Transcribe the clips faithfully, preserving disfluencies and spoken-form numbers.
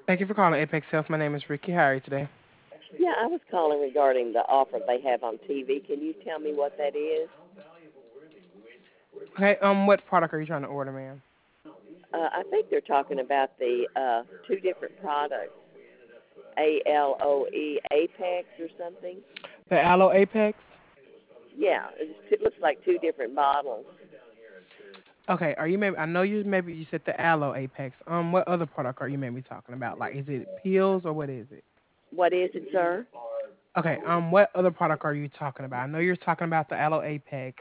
Thank you for calling Apex Health. My name is Ricky. How are you today? Yeah, I was calling regarding the offer they have on T V. Can you tell me what that is? Okay, um, what product are you trying to order, ma'am? Uh, I think they're talking about the uh, two different products, A L O E Apex or something. The Aloe Apex? Yeah, it it looks like two different bottles. Okay, are you maybe, I know you maybe you said the Aloe Apex. Um, what other product are you maybe talking about? Like, is it pills or what is it? What is it, sir? Okay, um, what other product are you talking about? I know you're talking about the Aloe Apex.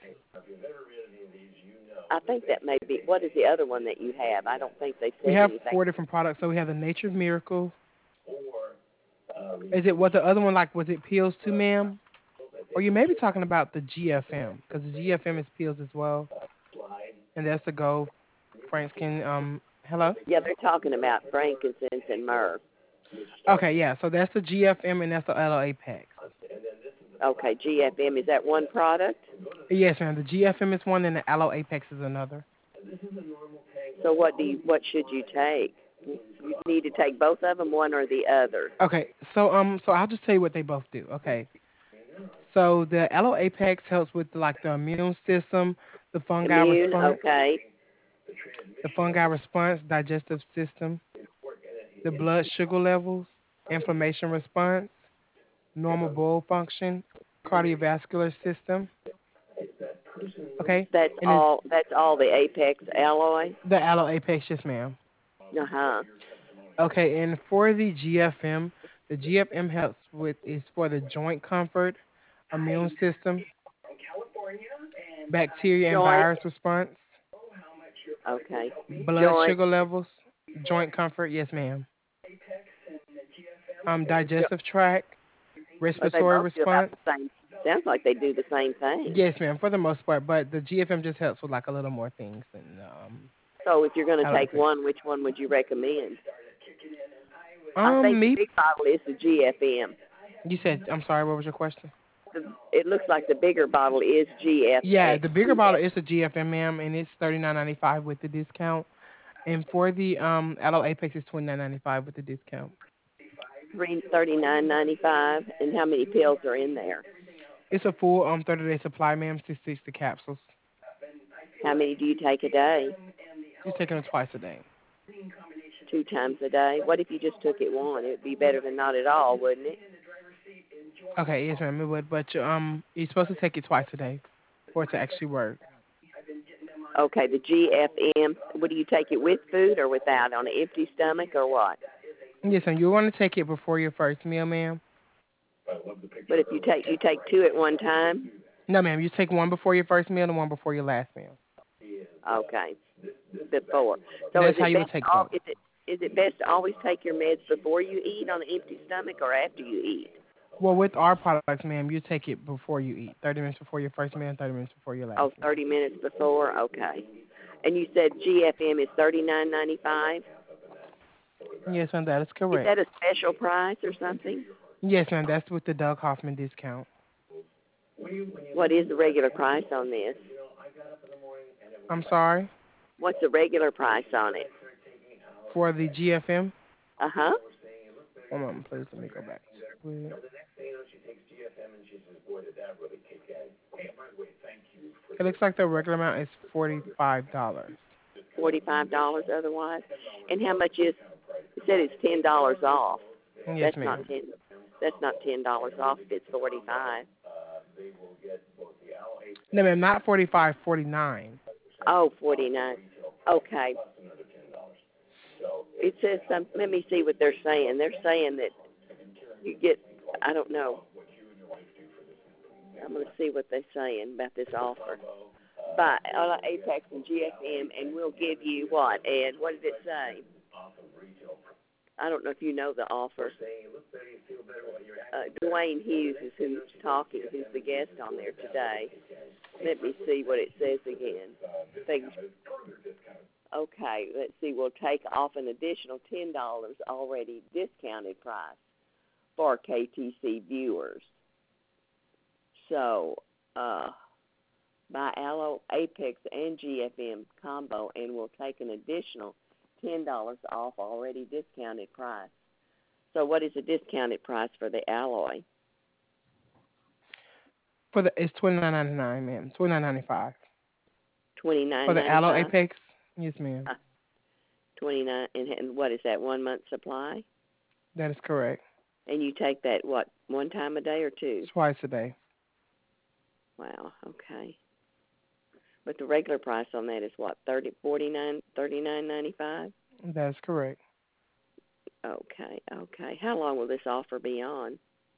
I think that may be. What is the other one that you have? I don't think they We said have anything. four different products. So we have the Nature's Miracle. Is it what the other one like? Was it pills too, ma'am? Or you may be talking about the G F M because the G F M is pills as well, and that's the Go Frankskin. Um, hello. Yeah, they're talking about frankincense and myrrh. Okay, yeah. So that's the G F M and that's the Aloe Apex. Okay, G F M, is that one product? Yes, ma'am. The G F M is one and the Aloe Apex is another. So what do you, what should you take? You need to take both of them, one or the other. Okay, so um, so I'll just tell you what they both do. Okay, so the Aloe Apex helps with like the immune system, the fungi Immune, response, okay. the fungi response, digestive system, the blood sugar levels, inflammation response, normal bowel function, cardiovascular system. Okay, That's and it's all. That's all the Apex alloy. the Aloe Apex, yes, ma'am. Uh huh. Okay, and for the G F M, the G F M helps with is for the joint comfort, immune system, bacteria and Joint. virus response, Okay. blood Joint. sugar levels, joint comfort, yes, ma'am. Um, Jo- digestive tract, but they respiratory both do about response, the same. Sounds like they do the same thing. yes, ma'am, for the most part. But the G F M just helps with like a little more things than um, So if you're going to Aloe take Apex. one, which one would you recommend? I Um, think the me, big bottle is the G F M. you said, I'm sorry, what was your question? The, it looks like the bigger bottle is G F Yeah, A. the bigger bottle is the G F M, ma'am, and it's thirty nine ninety five with the discount. And for the um Aloe Apex is twenty nine ninety five with the discount. Three thirty nine ninety five. And how many pills are in there? It's a full um thirty day supply, ma'am, six sixty capsules. How many do you take a day? You're taking it twice a day. Two times a day. What if you just took it one? It'd be better than not at all, wouldn't it? Okay, yes, ma'am, it would, but you, um you're supposed to take it twice a day for it to actually work. Okay, the G F M. Would you take it with food or without? On an empty stomach or what? Yes, and you want to take it before your first meal, ma'am. But if you take you take two at one time. No, ma'am, you take one before your first meal and one before your last meal. Okay, before. So is That's how it you would best? take All both. is it is it best to always take your meds before you eat on an empty stomach or after you eat? Well, with our products, ma'am, you take it before you eat. thirty minutes before your first meal and thirty minutes before your last Oh, meal. thirty minutes before. Okay. And you said G F M is thirty nine ninety five. Yes, ma'am, that is Is correct. that a special price or something? Yes, ma'am, that's with the Doug Hoffman discount. What is the regular price on this? I'm sorry? What's the regular price on it? For the G F M? Uh huh. One moment, please. Let me go back to it. It looks like the regular amount is forty-five dollars. Forty five dollars otherwise. And how much is? You said it's ten dollars off. Yes, That's not ma'am. ten. That's not ten dollars off if it's forty five. No, ma'am, not forty-five, forty-nine. Oh, forty nine. Okay. It says some. Let me see what they're saying. They're saying that you get. I don't know. I'm going to see what they're saying about this offer. Buy uh, Apex and G F M, and we'll give you what? Ed, what did it say? I don't know if you know the offer. Uh, Dwayne Hughes is who's talking, who's the guest on there today. Let me see what it says again. Things. Okay, let's see. We'll take off an additional ten dollars already discounted price for K T C viewers. So, uh, buy Aloe, Apex, and G F M combo, and we'll take an additional ten dollars off already discounted price. So what is the discounted price for the alloy? For the it's twenty nine ninety nine, ma'am. Twenty nine ninety five Twenty for nine the ninety Aloe five. Apex. Yes, ma'am. Uh, Twenty nine, and, and what is that? One month supply? That is correct. And you take that what one time a day or two? Twice a day. Wow. Okay. But the regular price on that is what, thirty, forty nine, thirty nine ninety five. That is correct. Okay. Okay. How long will this offer be on?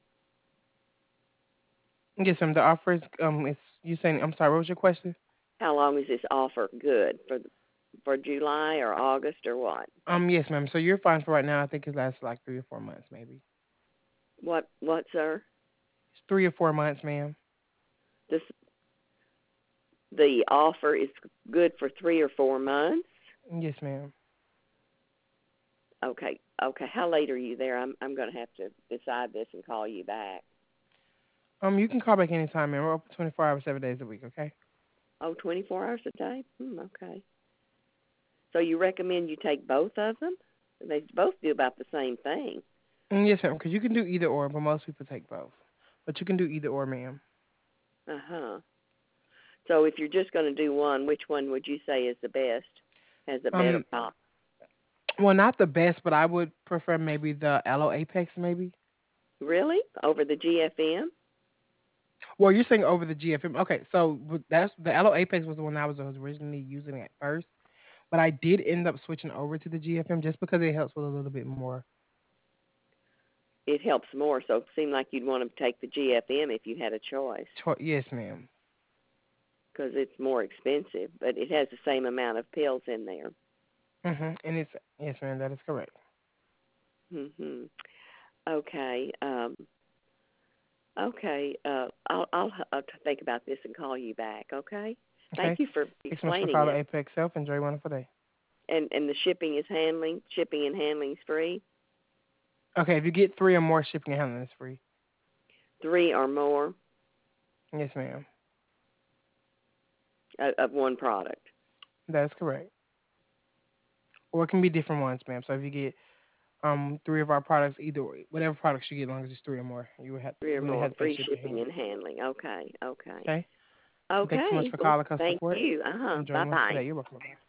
Yes, ma'am. The offer is um. It's you saying? I'm sorry. What was your question? How long is this offer good for? For July or August or what? Um. Yes, ma'am. So you're fine for right now. I think it lasts like three or four months, maybe. What? What, sir? It's three or four months, ma'am. This the offer is good for three or four months. Yes, ma'am. Okay. Okay. How late are you there? I'm I'm going to have to decide this and call you back. Um. You can call back anytime, ma'am. We're open twenty-four hours, seven days a week. Okay. Oh, twenty-four hours a day? Hmm, okay. So you recommend you take both of them? They both do about the same thing. Mm, yes, ma'am. Because you can do either or, but most people take both. But you can do either or, ma'am. Uh-huh. So if you're just going to do one, which one would you say is the best? Has a better Um. pop? Well, not the best, but I would prefer maybe the Aloe Apex, maybe. Really? Over the G F M? Well, you're saying over the G F M. Okay, so w- that's the Aloe Apex was the one I was originally using at first, but I did end up switching over to the G F M just because it helps with a little bit more. It helps more, so it seemed like you'd want to take the G F M if you had a choice Cho- yes, ma'am. because it's more expensive, but it has the same amount of pills in there. Mhm. And it's yes, ma'am. That is correct. Mhm. Okay. Um, okay. Uh, I'll I'll I'll think about this and call you back. Okay. Okay. Thank you for Thanks so much for explaining calling it. Apex Self. Enjoy a wonderful day. And and the shipping is handling shipping and handling is free. Okay, if you get three or more, shipping and handling is free. Three or more Yes, ma'am. of, of one product. That is correct. Or it can be different ones, ma'am. So if you get um three of our products, either way, whatever products you get, as long as it's three or more, you would have Three or wouldn't more have to pay free shipping and shipping handling. and handling. Okay. Okay. Okay. Thanks so much Okay. for Well, calling customer thank support. you. Uh huh. Enjoy a Bye wonderful bye. day. You're welcome. Bye.